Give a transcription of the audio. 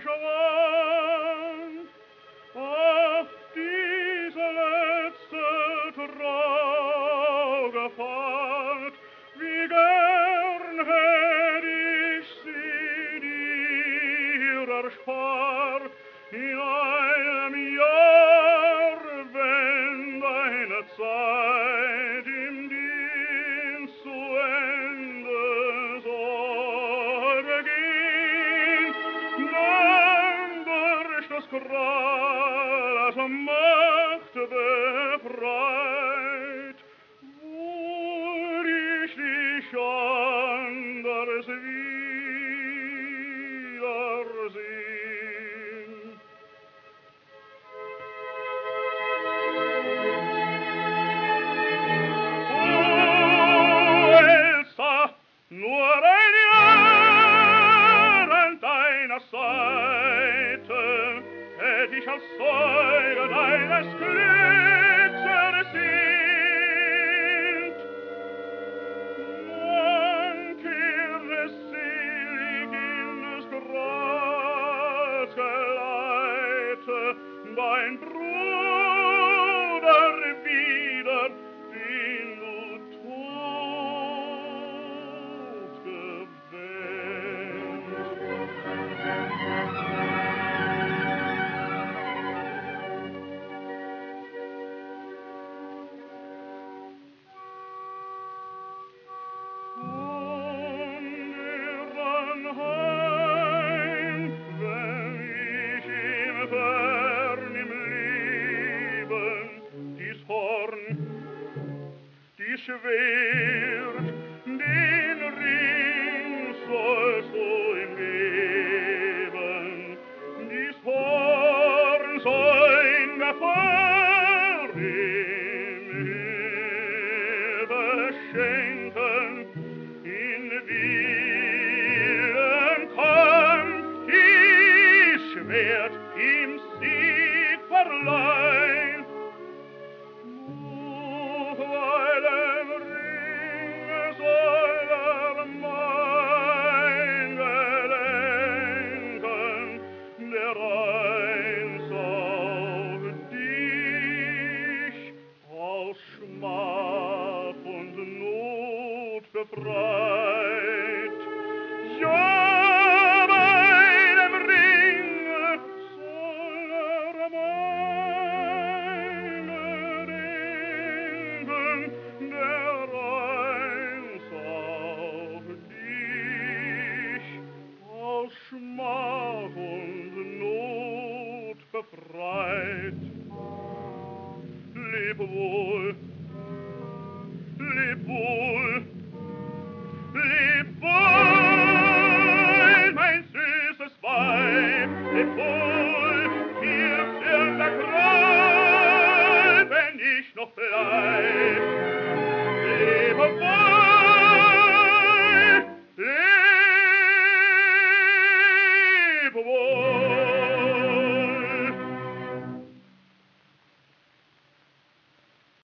verschwand. Auf diese letzte traurige Fahrt, wie gern hätt ich sie dir erspart, in einem Jahr, wenn deine Zeit im Dienst zu Ende sollte gehen, dann durch das Gras Macht befreit, wohl ich dich anders wiedersehen. Oh, Elsa, nur ein Jahr an deiner Seite hätt ich als Zeuge deines Glücks ersehnt. Dann kehre selig in des Gras Geleite dein Bruder wieder, den du tot gewähnt. Heim, wenn ich im Fern im Leben dies Horn, dies Schwert, den Ring sollst du ihm geben. Dies Horn soll in Gefahr ihm Hilfe schenken, in wilden Kampf dies Schwert ihm Sieg verleihen. Noch weil im Ringe soll mein gelenken, der einst auf dich aus Schmach und Not befreit. Ja, bei dem Ringe soll meine denken, der einst auf dich aus Schmach und Not befreit. Leb wohl, leb wohl, leb wohl, mein süßes Weib, leb wohl, stirbt in der Qual, wenn ich noch bleib. Leb wohl, leb wohl.